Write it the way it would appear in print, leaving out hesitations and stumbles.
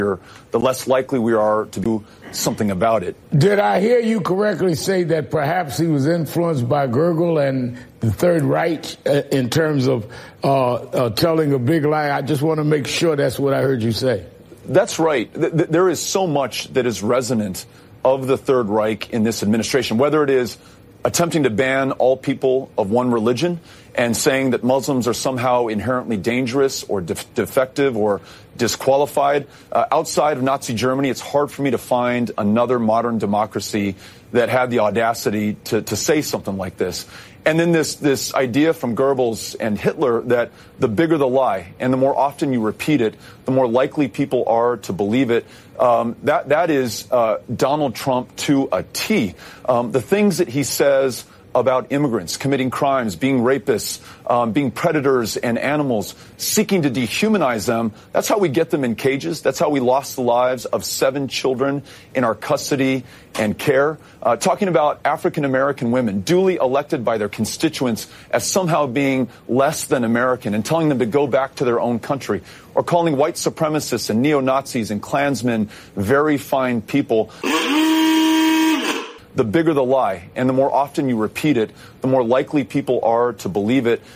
the less likely we are to do something about it. Did I hear you correctly say that perhaps he was influenced by Goebbels and the Third Reich in terms of telling a big lie? I just want to make sure that's what I heard you say. That's right. There is so much that is resonant of the Third Reich in this administration, whether it is attempting to ban all people of one religion and saying that Muslims are somehow inherently dangerous or defective or disqualified. Outside of Nazi Germany, it's hard for me to find another modern democracy that had the audacity to say something like this. And then this idea from Goebbels and Hitler that the bigger the lie and the more often you repeat it, the more likely people are to believe it. That is Donald Trump to a T. The things that he says about immigrants committing crimes, being rapists, being predators and animals, seeking to dehumanize them. That's how we get them in cages. That's how we lost the lives of 7 children in our custody and care. Talking about African-American women duly elected by their constituents as somehow being less than American and telling them to go back to their own country. Or calling white supremacists and neo-Nazis and Klansmen very fine people. The bigger the lie and the more often you repeat it, the more likely people are to believe it.